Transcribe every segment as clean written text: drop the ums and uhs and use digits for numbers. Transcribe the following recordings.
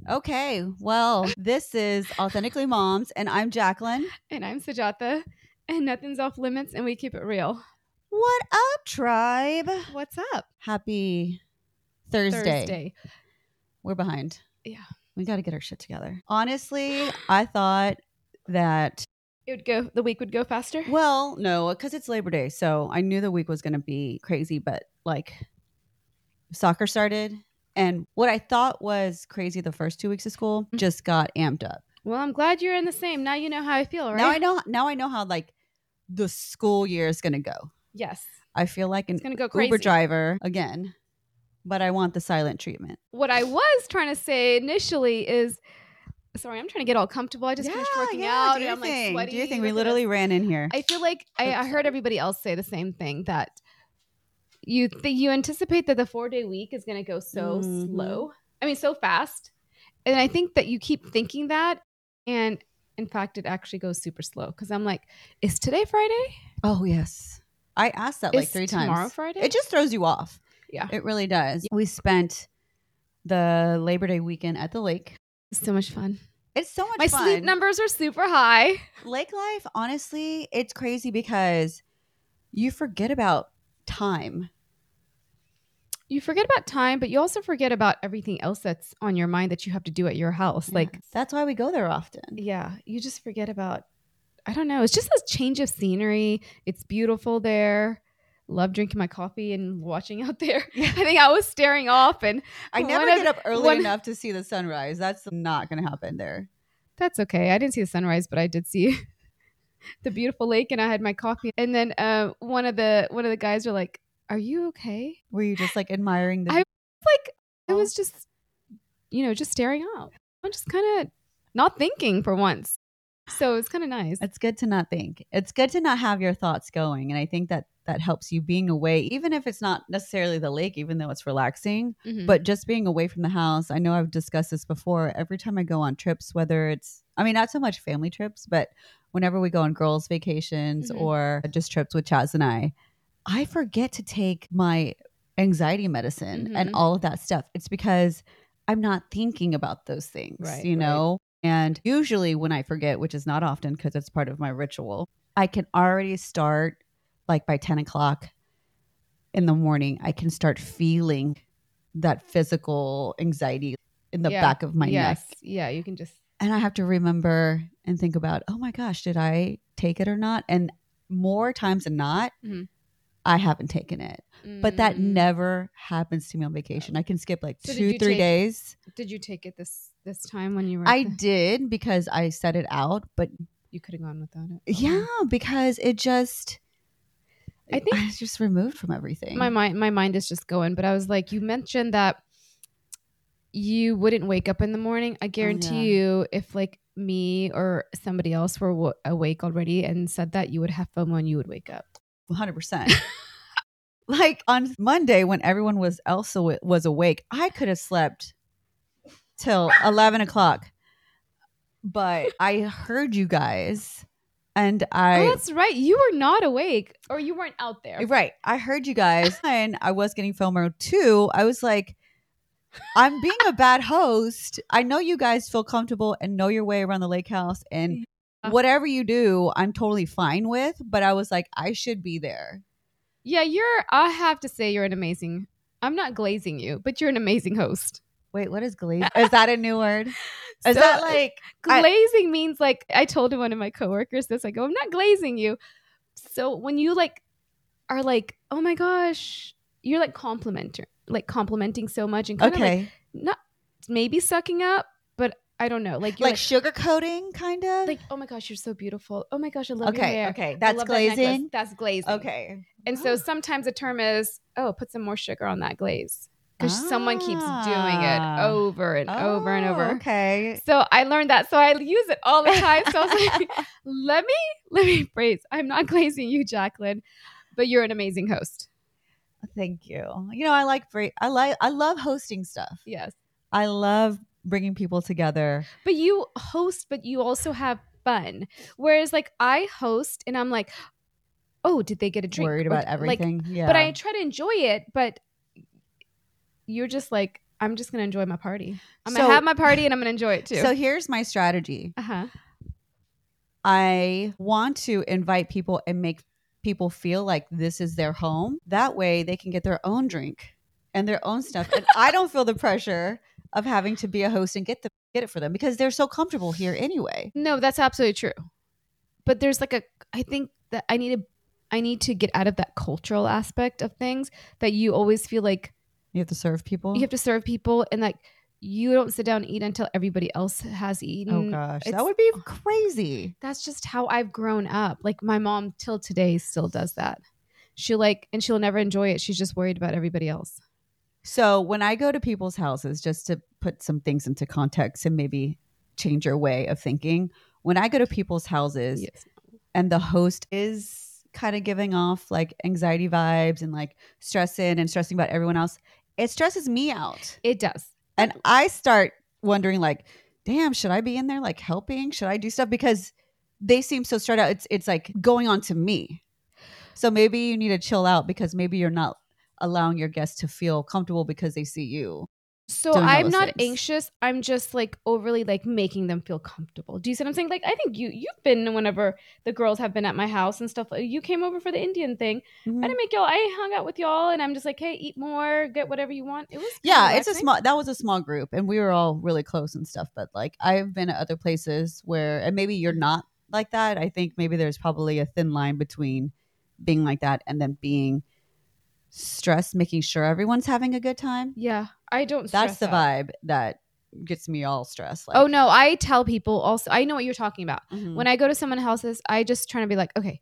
Okay, well, this is Authentically Moms, and I'm Jacqueline. And I'm Sujata, and nothing's off limits, and we keep it real. What up, tribe? What's up? Happy Thursday. We're behind. Yeah. We got to get our shit together. Honestly, I thought that The week would go faster? well, no, because it's Labor Day, so I knew the week was going to be crazy, but like soccer started, and what I thought was crazy the first 2 weeks of school just got amped up. Well, I'm glad you're in the same. Now you know how I feel, right? Now I know how like the school year is going to go. Yes. I feel like an It's gonna go crazy. Uber driver again, but I want the silent treatment. What I was trying to say initially is, sorry, I'm trying to get all comfortable. I just finished working out, and I'm like sweaty. Do you think we literally ran in here? I feel like I heard everybody else say the same thing, that you anticipate that the 4-day week is going to go so slow. I mean, so fast. And I think that you keep thinking that. And in fact, it actually goes super slow. Because I'm like, is today Friday? Oh, yes. I asked that like 3 times. Tomorrow Friday? It just throws you off. Yeah. It really does. We spent the Labor Day weekend at the lake. So much fun. It's so much fun. My sleep numbers are super high. Lake life, honestly, it's crazy because you forget about time. You forget about time, but you also forget about everything else that's on your mind that you have to do at your house. Yeah. Like, that's why we go there often. Yeah. You just forget about, I don't know. It's just a change of scenery. It's beautiful there. Love drinking my coffee and watching out there. Yeah. I think I was staring off, and I never get up early enough to see the sunrise. That's not going to happen there. That's okay. I didn't see the sunrise, but I did see the beautiful lake, and I had my coffee. And then one of the guys were like, "Are you okay?" Were you just like admiring the? I was just, just staring out. I'm just kind of not thinking for once. So it's kind of nice. It's good to not think. It's good to not have your thoughts going. And I think that helps you being away, even if it's not necessarily the lake, even though it's relaxing, but just being away from the house. I know I've discussed this before. Every time I go on trips, whether it's, I mean, not so much family trips, but whenever we go on girls' vacations or just trips with Chaz and I forget to take my anxiety medicine and all of that stuff. It's because I'm not thinking about those things, know? And usually when I forget, which is not often because it's part of my ritual, I can already start like by 10 o'clock in the morning, I can start feeling that physical anxiety in the back of my neck. Yeah, you can just. And I have to remember and think about, oh my gosh, did I take it or not? And more times than not, I haven't taken it. But that never happens to me on vacation. I can skip like 2-3 days. Did you take it this time when you were? I did, because I set it out, but you could have gone without it. Yeah, because it just, I think it's just removed from everything. My mind is just going. But I was like, you mentioned that you wouldn't wake up in the morning. I guarantee you, if like me or somebody else were awake already and said that, you would have FOMO and you would wake up. 100%. Like on Monday when everyone else was awake, I could have slept till 11 o'clock. But I heard you guys, and that's right. You were not awake, or you weren't out there. Right. I heard you guys, and I was getting FOMO too. I was like, I'm being a bad host. I know you guys feel comfortable and know your way around the lake house, and whatever you do, I'm totally fine with. But I was like, I should be there. Yeah, I have to say, you're an amazing, I'm not glazing you, but you're an amazing host. Wait, what is glaze? Is that a new word? Is that like glazing means like, I told one of my coworkers this, I go, I'm not glazing you. So when you like are like, oh my gosh, you're like complimenting so much and kind of like not maybe sucking up, but I don't know. Like sugarcoating kind of? Like, oh my gosh, you're so beautiful. Oh my gosh, I love your hair. Okay, that's glazing? That's glazing. Okay. And so sometimes the term is, put some more sugar on that glaze. Because someone keeps doing it over and over and over. Okay. So I learned that. So I use it all the time. So I was like, let me phrase. I'm not glazing you, Jacqueline, but you're an amazing host. Thank you. I love hosting stuff. Yes. I love bringing people together. But you host, but you also have fun. Whereas like I host and I'm like, oh, did they get a drink? Worried about everything. But I try to enjoy it, but you're just like, I'm just going to enjoy my party. I'm going to have my party and I'm going to enjoy it too. So here's my strategy. I want to invite people and make people feel like this is their home. That way they can get their own drink and their own stuff. And I don't feel the pressure of having to be a host and get it for them because they're so comfortable here anyway. No, that's absolutely true. But there's like I think that I need to get out of that cultural aspect of things that you always feel like you have to serve people. You have to serve people and like you don't sit down and eat until everybody else has eaten. Oh gosh, that would be crazy. That's just how I've grown up. Like my mom till today still does that. She'll never enjoy it. She's just worried about everybody else. So when I go to people's houses, just to put some things into context and maybe change your way of thinking, when I go to people's houses and the host is kind of giving off like anxiety vibes and like stressing about everyone else, it stresses me out. It does. And I start wondering like, damn, should I be in there like helping? Should I do stuff? Because they seem so stressed out. It's like going on to me. So maybe you need to chill out because maybe you're not allowing your guests to feel comfortable because they see you. So I'm not anxious. I'm just like overly like making them feel comfortable. Do you see what I'm saying? Like I think you've been whenever the girls have been at my house and stuff. You came over for the Indian thing. Mm-hmm. I didn't make y'all. I hung out with y'all and I'm just like, hey, eat more, get whatever you want. It was that was a small group and we were all really close and stuff. But like I've been at other places where, and maybe you're not like that. I think maybe there's probably a thin line between being like that and then being stressed, making sure everyone's having a good time. Yeah, I don't stress. That's the vibe that gets me all stressed. Like, oh no, I tell people also, I know what you're talking about. Mm-hmm. When I go to someone's houses, I just try to be like, okay,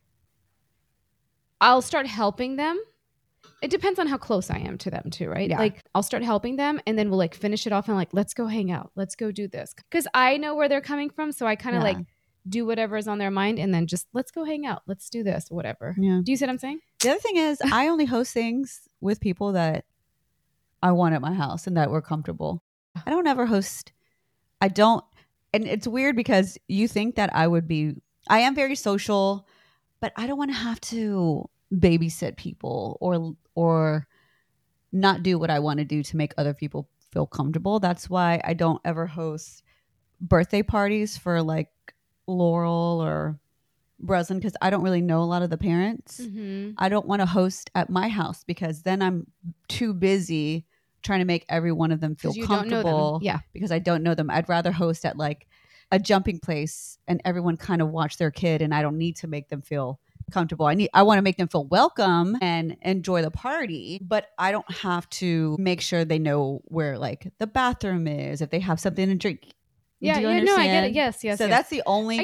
I'll start helping them. It depends on how close I am to them too, right? Yeah. Like I'll start helping them and then we'll like finish it off and like, let's go hang out. Let's go do this. Because I know where they're coming from. So I kind of like do whatever is on their mind and then just let's go hang out. Let's do this, whatever. Yeah. Do you see what I'm saying? The other thing is I only host things with people that I want at my house and that we're comfortable. I don't ever host. And it's weird because you think that I am very social, but I don't want to have to babysit people or not do what I want to do to make other people feel comfortable. That's why I don't ever host birthday parties for like Laurel or Breslin because I don't really know a lot of the parents. Mm-hmm. I don't want to host at my house because then I'm too busy trying to make every one of them feel comfortable. Yeah, because I don't know them. I'd rather host at like a jumping place and everyone kind of watch their kid and I don't need to make them feel comfortable. I want to make them feel welcome and enjoy the party, but I don't have to make sure they know where like the bathroom is, if they have something to drink. Yeah, no, I get it. Yes. So that's the only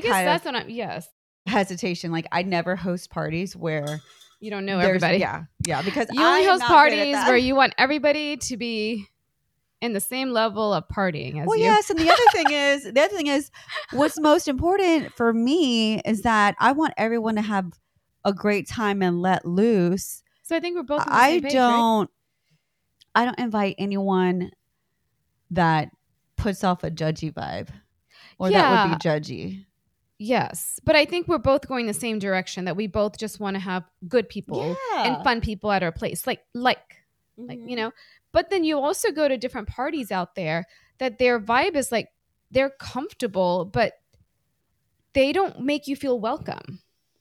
hesitation. Like I never host parties where you don't know everybody. Yeah, because you only host parties where you want everybody to be in the same level of partying as you. Yes, and the other thing is what's most important for me is that I want everyone to have a great time and let loose. So I think we're both on the same page, right? I don't invite anyone that puts off a judgy vibe or that would be judgy. Yes, but I think we're both going the same direction, that we both just want to have good people and fun people at our place, like you know. But then you also go to different parties out there that their vibe is like they're comfortable, but they don't make you feel welcome.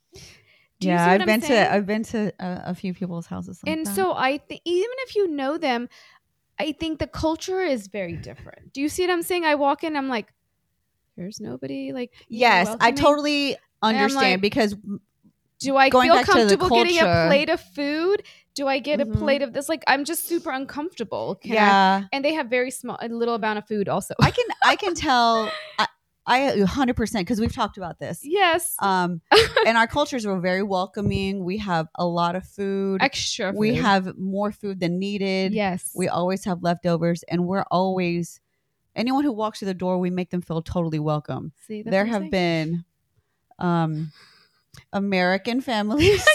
I've been to a few people's houses like and that. So I think even if you know them, I think the culture is very different. Do you see what I'm saying? I walk in, I'm like, there's nobody like. Yes, welcoming. I totally understand like, because. Do I feel comfortable getting a plate of food? Do I get a plate of this? Like, I'm just super uncomfortable. And they have a little amount of food also. I can tell. I 100% because we've talked about this. Yes. And our cultures are very welcoming. We have a lot of food. Extra food. We have more food than needed. Yes. We always have leftovers. And we're always, anyone who walks through the door, we make them feel totally welcome. See, there have been American families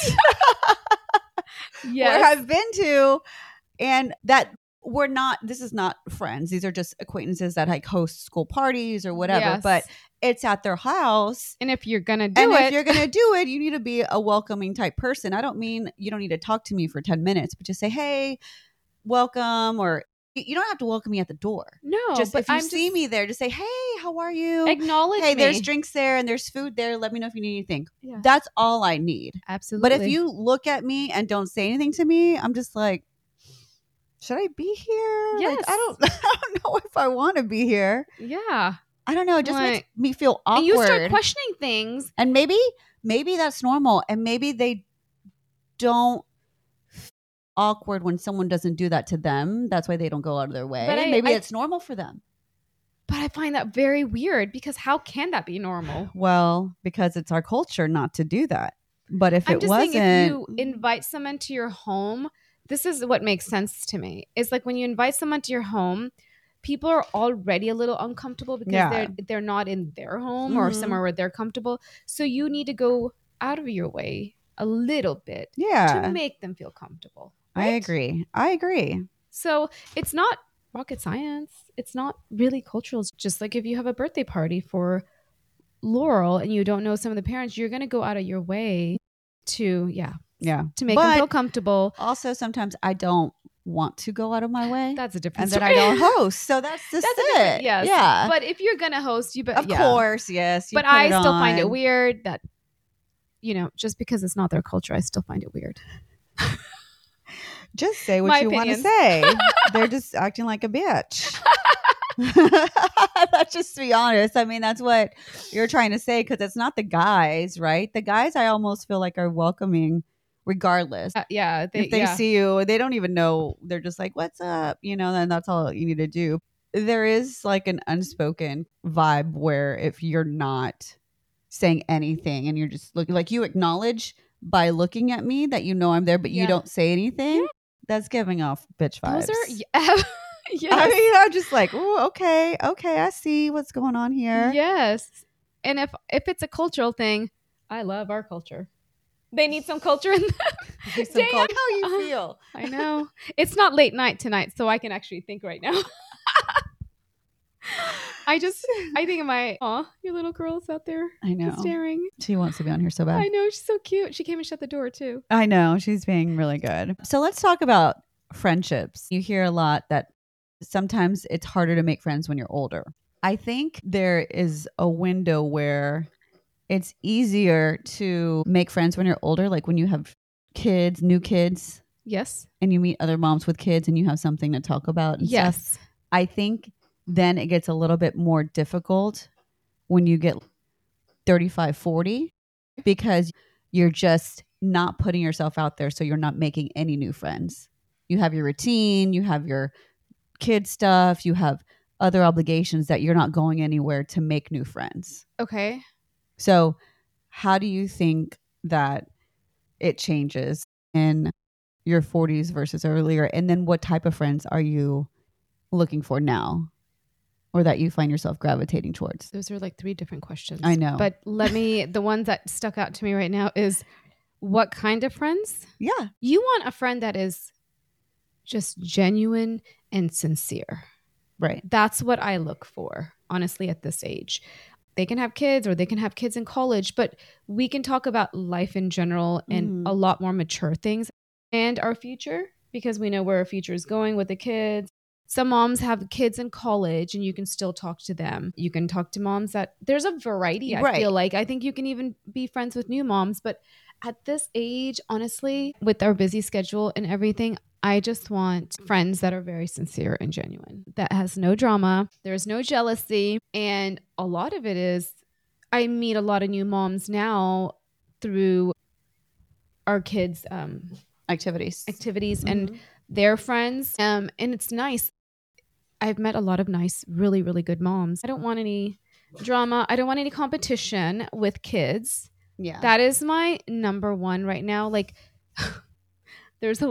where I've been to, and that this is not friends. These are just acquaintances that like host school parties or whatever, but it's at their house. And if you're going to do it, you need to be a welcoming type person. I don't mean you don't need to talk to me for 10 minutes, but just say, hey, welcome. Or You don't have to welcome me at the door. No, just but if you see me there, just say, hey, how are you? Acknowledge hey, me. there's drinks there and there's food there. Let me know if you need anything. Yeah. That's all I need. Absolutely. But if you look at me and don't say anything to me, I'm just like, should I be here? Yes. Like, I don't know if I want to be here. Yeah. I don't know. It just makes me feel awkward. And you start questioning things. And maybe that's normal. And maybe they don't feel awkward when someone doesn't do that to them. That's why they don't go out of their way. But maybe it's normal for them. But I find that very weird because how can that be normal? Well, because it's our culture not to do that. But if it wasn't, saying, if you invite someone to your home, this is what makes sense to me. It's like when you invite someone to your home, people are already a little uncomfortable because they're not in their home or somewhere where they're comfortable. So you need to go out of your way a little bit to make them feel comfortable. Right? I agree. So it's not rocket science. It's not really cultural. It's just like if you have a birthday party for Laurel and you don't know some of the parents, you're going to go out of your way to make them feel comfortable. Also, sometimes I don't want to go out of my way. That's a different story. And then I don't host. So that's it. Yes. Yeah. But if you're going to host, of course, yes. But I still find it weird that, just because it's not their culture, I still find it weird. Just say what you want to say. They're just acting like a bitch. Let's just be honest. I mean, that's what you're trying to say because it's not the guys, right? The guys I almost feel like are welcoming regardless. If they see you, they don't even know. They're just like, what's up? Then that's all you need to do. There is like an unspoken vibe where if you're not saying anything and you're just looking, like you acknowledge by looking at me that I'm there, but you don't say anything. That's giving off bitch vibes. Those are, yes. I mean, I'm just like, oh, okay, I see what's going on here. Yes. And if it's a cultural thing, I love our culture. They need some culture in that. How you feel. I know. It's not late night tonight, so I can actually think right now. I think of your little girl's out there. I know. Staring. She wants to be on here so bad. I know. She's so cute. She came and shut the door too. I know. She's being really good. So let's talk about friendships. You hear a lot that sometimes it's harder to make friends when you're older. I think there is a window where it's easier to make friends when you're older, like when you have kids, new kids. Yes. And you meet other moms with kids and you have something to talk about and stuff. I think then it gets a little bit more difficult when you get 35, 40 because you're just not putting yourself out there. So you're not making any new friends. You have your routine, you have your kid stuff, you have other obligations that you're not going anywhere to make new friends. Okay. So how do you think that it changes in your 40s versus earlier? And then what type of friends are you looking for now? Or that you find yourself gravitating towards? Those are like 3 different questions. I know. But the ones that stuck out to me right now is what kind of friends? Yeah. You want a friend that is just genuine and sincere. Right. That's what I look for, honestly, at this age. They can have kids or they can have kids in college, but we can talk about life in general and a lot more mature things and our future because we know where our future is going with the kids. Some moms have kids in college and you can still talk to them. You can talk to moms that there's a variety. I feel like I think you can even be friends with new moms. But at this age, honestly, with our busy schedule and everything, I just want friends that are very sincere and genuine, that has no drama. There's no jealousy. And a lot of it is I meet a lot of new moms now through our kids' activities and their friends. And it's nice. I've met a lot of nice, really, really good moms. I don't want any drama. I don't want any competition with kids. Yeah. That is my number one right now. Like there's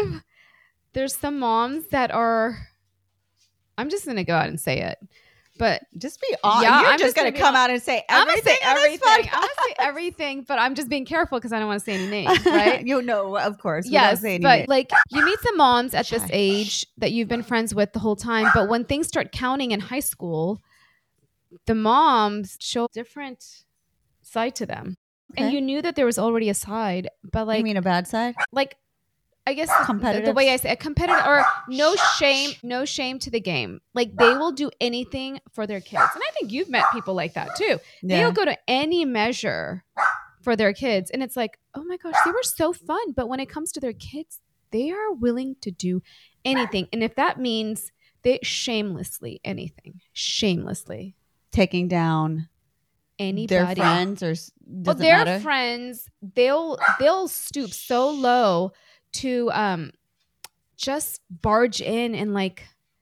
some moms that are, I'm just going to go out and say it, but just be honest. Yeah, you're just going to come out and say everything. I'm going to say everything, but I'm just being careful because I don't want to say any names, right? You know, of course. Yes, but like you meet some moms at this age that you've been friends with the whole time, but when things start counting in high school, the moms show a different side to them. Okay. And you knew that there was already a side, but like... You mean a bad side? Like I guess competitive. the way I say a competitive or no shame to the game. Like they will do anything for their kids. And I think you've met people like that too. Yeah. They'll go to any measure for their kids. And it's like, oh my gosh, they were so fun. But when it comes to their kids, they are willing to do anything. And if that means they shamelessly taking down anybody, their friends or doesn't their matter. friends, they'll stoop so low to just barge in and like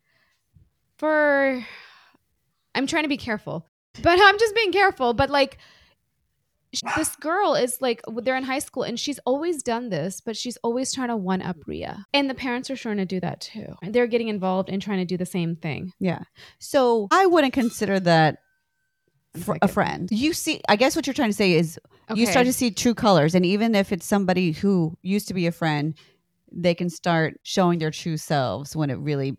I'm trying to be careful, but I'm just being careful. But like this girl is like, they're in high school and she's always done this, but she's always trying to one up Ria. And the parents are trying to do that too. And they're getting involved and trying to do the same thing. Yeah. So I wouldn't consider that a friend. You see, I guess what you're trying to say is you start to see true colors. And even if it's somebody who used to be a friend, they can start showing their true selves when it really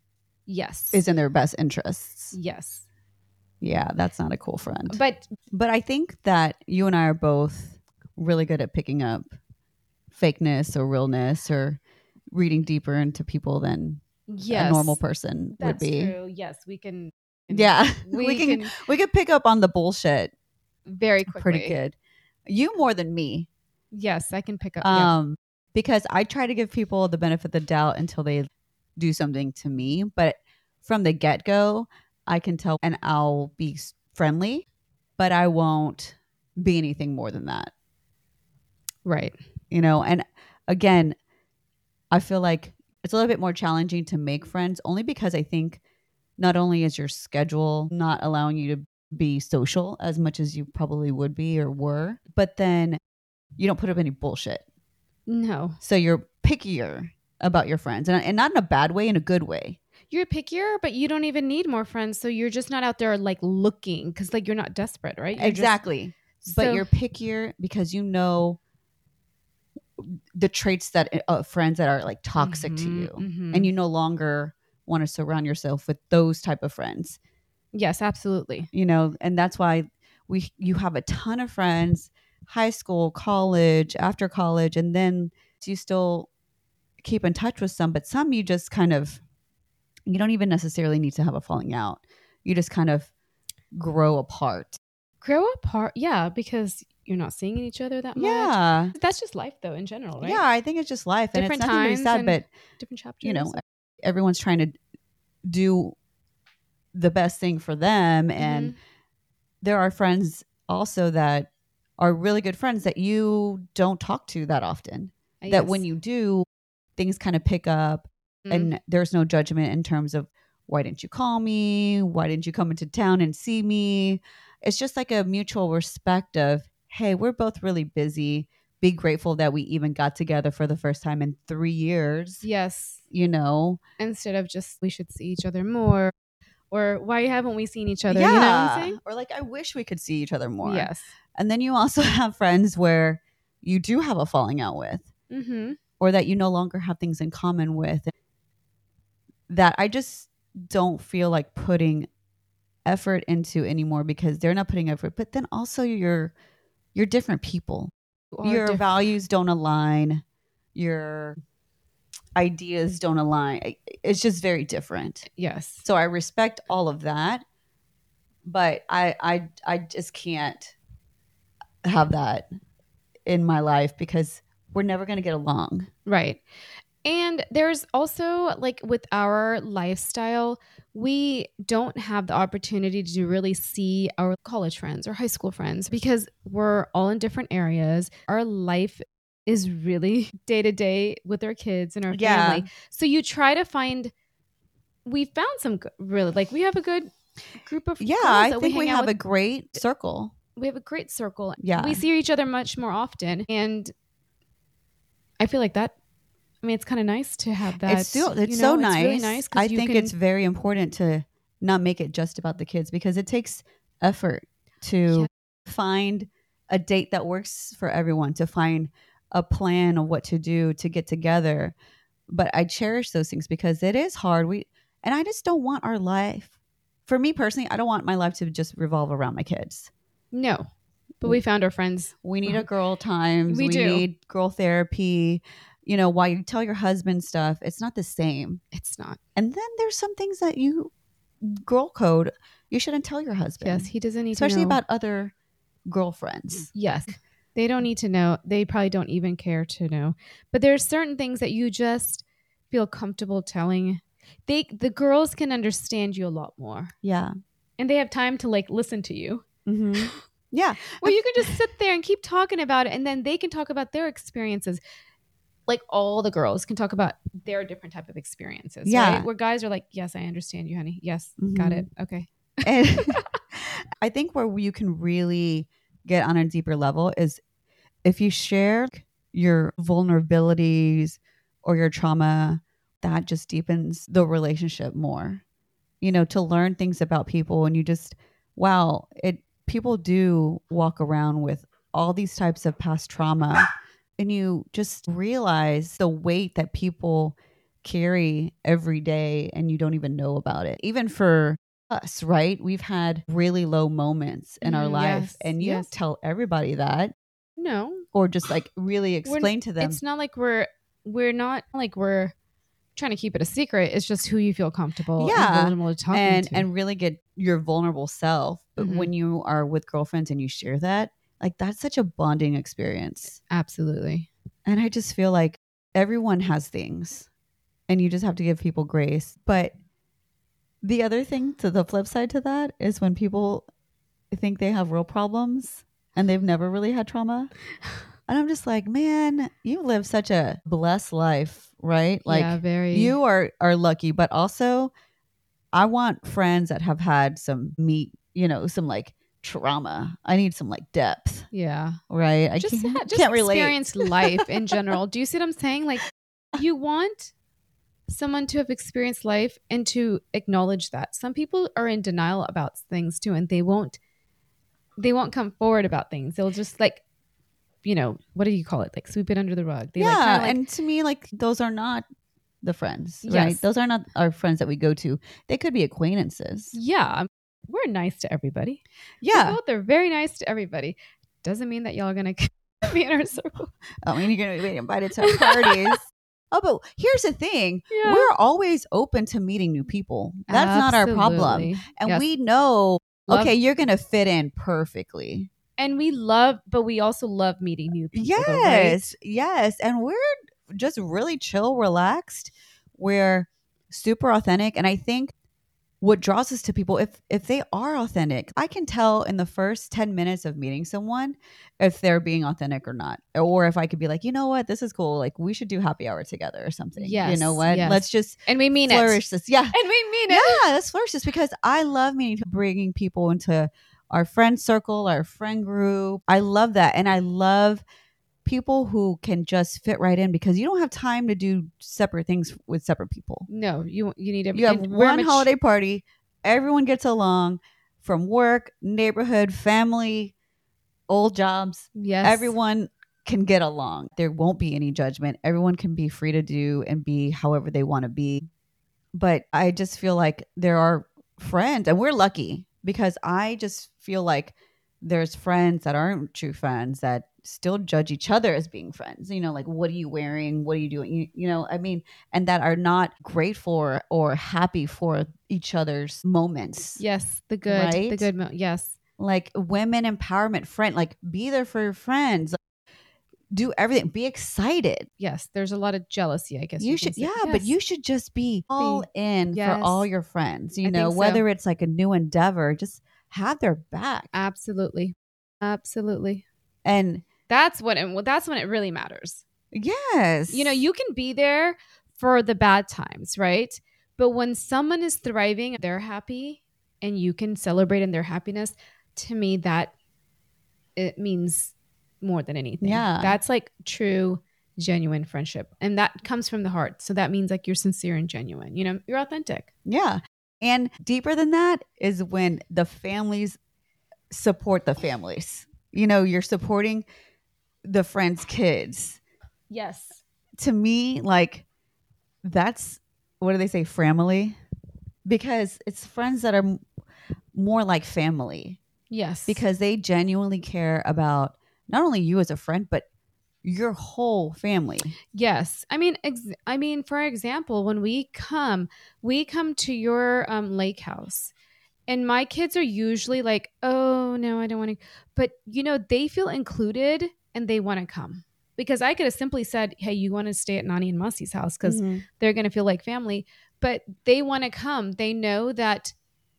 is in their best interests. Yes. Yeah, that's not a cool friend. But I think that you and I are both really good at picking up fakeness or realness or reading deeper into people than a normal person would be. That's true. Yes, we can. Yeah, we can pick up on the bullshit very quickly. Pretty good. You more than me. Yes, I can pick up. Because I try to give people the benefit of the doubt until they do something to me. But from the get-go, I can tell, and I'll be friendly, but I won't be anything more than that. Right. And again, I feel like it's a little bit more challenging to make friends only because I think not only is your schedule not allowing you to be social as much as you probably would be or were, but then you don't put up any bullshit. No. So you're pickier about your friends and not in a bad way, in a good way. You're pickier, but you don't even need more friends. So you're just not out there like looking because like you're not desperate, right? Exactly. But you're pickier because you know the traits that friends that are like toxic to you, and you no longer want to surround yourself with those type of friends. Yes, absolutely. And that's why you have a ton of friends, high school, college, after college, and then you still keep in touch with some, but some you just kind of, you don't even necessarily need to have a falling out. You just kind of grow apart. Yeah, because you're not seeing each other that much. Yeah. That's just life though in general, right? Yeah, I think it's just life. Different and it's nothing to be sad, but different chapters. Everyone's trying to do the best thing for them. And there are friends also that are really good friends that you don't talk to that often. Yes. That when you do, things kind of pick up and there's no judgment in terms of, why didn't you call me? Why didn't you come into town and see me? It's just like a mutual respect of, hey, we're both really busy. Be grateful that we even got together for the first time in 3 years. Yes. Instead of just, we should see each other more. Or why haven't we seen each other? Yeah. You know what I'm saying? Or like, I wish we could see each other more. Yes. And then you also have friends where you do have a falling out with. Or that you no longer have things in common with. That I just don't feel like putting effort into anymore because they're not putting effort. But then also you're different people. Your values don't align. Your ideas don't align. It's just very different. Yes. So I respect all of that, but I just can't have that in my life because we're never going to get along. Right. And there's also like with our lifestyle, we don't have the opportunity to really see our college friends or high school friends because we're all in different areas. Our life is really day to day with our kids and our family. So you try to find, we found some really, like we have a good group of friends. I think we have a great circle. We have a great circle. Yeah. We see each other much more often. And I feel like that, I mean, it's kind of nice to have that. It's so nice. It's really nice. I think it's very important to not make it just about the kids because it takes effort to find a date that works for everyone, to find a plan of what to do to get together. But I cherish those things because it is hard. And I just don't want our life, for me personally, I don't want my life to just revolve around my kids. No. But we found our friends. We need a girl times. We need girl therapy. while you tell your husband stuff, it's not the same. It's not. And then there's some things that girl code, you shouldn't tell your husband. Yes, he doesn't need especially to know. about other girlfriends. Yes. They don't need to know. They probably don't even care to know. But there's certain things that you just feel comfortable telling. The girls can understand you a lot more. Yeah. And they have time to like listen to you. Mm-hmm. Yeah. Well, you can just sit there and keep talking about it, and then they can talk about their experiences. Like all the girls can talk about their different type of experiences. Yeah. Right? Where guys are like, yes, I understand you, honey. Yes. Mm-hmm. Got it. Okay. And I think where you can really get on a deeper level is if you share your vulnerabilities or your trauma, that just deepens the relationship more. To learn things about people, and you just, wow, people do walk around with all these types of past trauma, and you just realize the weight that people carry every day and you don't even know about it. Even for us, right? We've had really low moments in our life, yes, and you yes. don't tell everybody that. No. Or just like really explain to them. It's not like we're not like we're trying to keep it a secret. It's just who you feel comfortable and vulnerable to talking to. And really get your vulnerable self. But when you are with girlfriends and you share that, like that's such a bonding experience. Absolutely. And I just feel like everyone has things and you just have to give people grace. But the other thing, to the flip side to that, is when people think they have real problems and they've never really had trauma. And I'm just like, man, you live such a blessed life, right? Like, yeah, very. You are lucky, but also I want friends that have had some some like trauma. I need some like depth. Yeah. Right? I just can't relate. Experience life in general. Do you see what I'm saying? Like, you want someone to have experienced life and to acknowledge that. Some people are in denial about things too, and they won't come forward about things. They'll just like, what do you call it? Like sweep it under the rug. They and to me, like those are not the friends, right? Those are not our friends that we go to. They could be acquaintances. Yeah. We're nice to everybody. Yeah. We both are very nice to everybody. Doesn't mean that y'all are going to be in our circle. I mean, you're going to be invited to parties. Oh, but here's the thing. Yeah. We're always open to meeting new people. That's not our problem. And we know, okay, you're going to fit in perfectly. And we also love meeting new people. Yes. Though, right? Yes. And we're just really chill, relaxed. We're super authentic. And I think what draws us to people, if they are authentic, I can tell in the first 10 minutes of meeting someone if they're being authentic or not. Or if I could be like, you know what, this is cool. Like we should do happy hour together or something. Yes, you know what? Yes. Let's just and we mean flourish this. Yeah. And we mean it. Yeah, let's flourish this because I love bringing people into our friend circle, our friend group. I love that. And I love people who can just fit right in because you don't have time to do separate things with separate people. No, you need everything. You have one holiday party. Everyone gets along from work, neighborhood, family, old jobs. Yes. Everyone can get along. There won't be any judgment. Everyone can be free to do and be however they want to be. But I just feel like there are friends, and we're lucky because I just feel like there's friends that aren't true friends that still judge each other as being friends. Like, what are you wearing? What are you doing? I mean, and that are not grateful or happy for each other's moments. Yes. The good, right? Yes. Like women empowerment friend, like be there for your friends. Do everything. Be excited. Yes. There's a lot of jealousy, I guess. You should, yeah, yes. But you should just be all in for all your friends, whether it's like a new endeavor, just have their back. Absolutely. Absolutely. And that's when it really matters. Yes. You can be there for the bad times, right? But when someone is thriving, they're happy and you can celebrate in their happiness, to me, that it means more than anything. Yeah. That's like true, genuine friendship. And that comes from the heart. So that means like you're sincere and genuine. You're authentic. Yeah. And deeper than that is when the families support the families. You're supporting the friends' kids. Yes. To me, like, that's, what do they say, family? Because it's friends that are more like family. Yes. Because they genuinely care about not only you as a friend, but your whole family. Yes. I mean, for example, when we come to your lake house, and my kids are usually like, oh no, I don't want to. But they feel included and they want to come, because I could have simply said, hey, you want to stay at Nani and Mussie's house because they're going to feel like family, but they want to come. They know that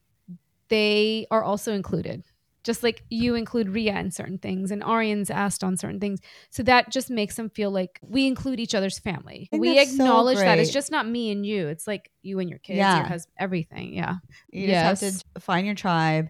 they are also included. Just like you include Ria in certain things and Aryan's asked on certain things. So that just makes them feel like we include each other's family. We acknowledge that it's just not me and you. It's like you and your kids, your husband, everything. Yeah. You just have to find your tribe,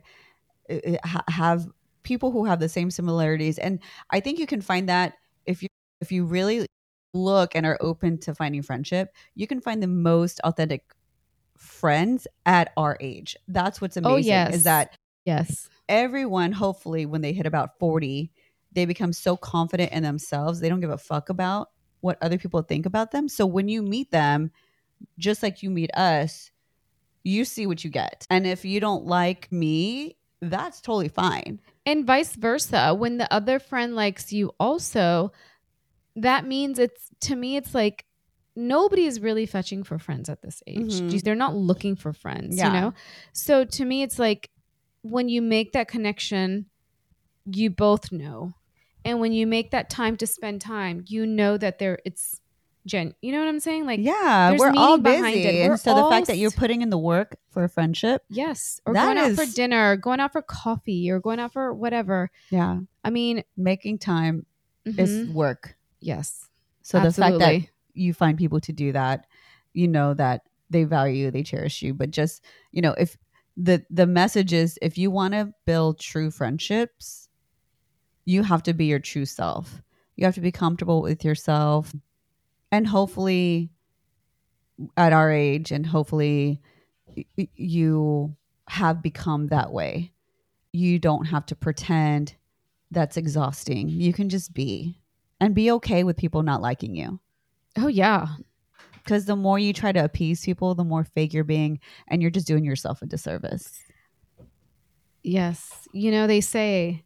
have people who have the same similarities. And I think you can find that if you really look and are open to finding friendship, you can find the most authentic friends at our age. That's what's amazing. Oh, yes. Is that yes. Everyone, hopefully, when they hit about 40, they become so confident in themselves. They don't give a fuck about what other people think about them. So when you meet them, just like you meet us, you see what you get. And if you don't like me, that's totally fine. And vice versa. When the other friend likes you also, that means to me, it's like nobody is really fetching for friends at this age. They're not looking for friends, So to me, it's like, when you make that connection, you both know. And when you make that time to spend time, you know that it's you know what I'm saying? Like, we're all busy. And so the fact that you're putting in the work for a friendship. Yes. Or going out for dinner, going out for coffee, or going out for whatever. Yeah. I mean, making time is work. Yes. So absolutely. The fact that you find people to do that, you know that they value you, they cherish you. But just, if the message is, if you want to build true friendships, you have to be your true self. You have to be comfortable with yourself. And hopefully at our age, and hopefully you have become that way. You don't have to pretend. That's exhausting. You can just be, and be okay with people not liking you. Oh, yeah. Because the more you try to appease people, the more fake you're being, and you're just doing yourself a disservice. Yes. They say,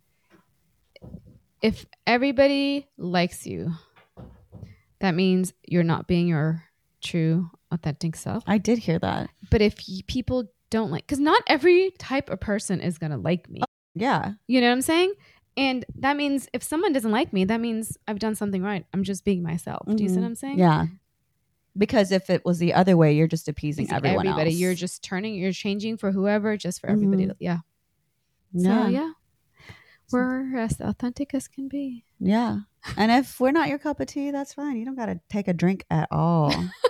if everybody likes you, that means you're not being your true, authentic self. I did hear that. But if people don't like, because not every type of person is going to like me. Yeah. You know what I'm saying? And that means if someone doesn't like me, that means I've done something right. I'm just being myself. Do you see what I'm saying? Yeah. Because if it was the other way, you're just appeasing everybody else. You're just you're changing for whoever, just for everybody. Yeah. Yeah. So, we're as authentic as can be. Yeah. And if we're not your cup of tea, that's fine. You don't got to take a drink at all.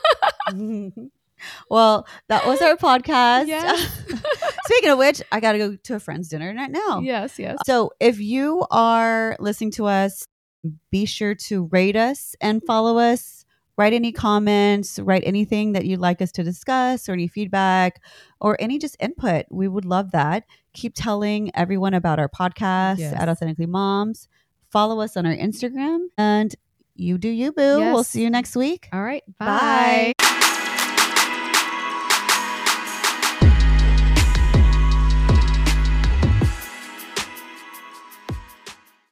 Well, that was our podcast. Yes. Speaking of which, I got to go to a friend's dinner right now. Yes, yes. So if you are listening to us, be sure to rate us and follow us. Write any comments, write anything that you'd like us to discuss, or any feedback, or any just input. We would love that. Keep telling everyone about our podcast at Authentically Moms. Follow us on our Instagram, and you do you, boo. Yes. We'll see you next week. All right. Bye. Bye.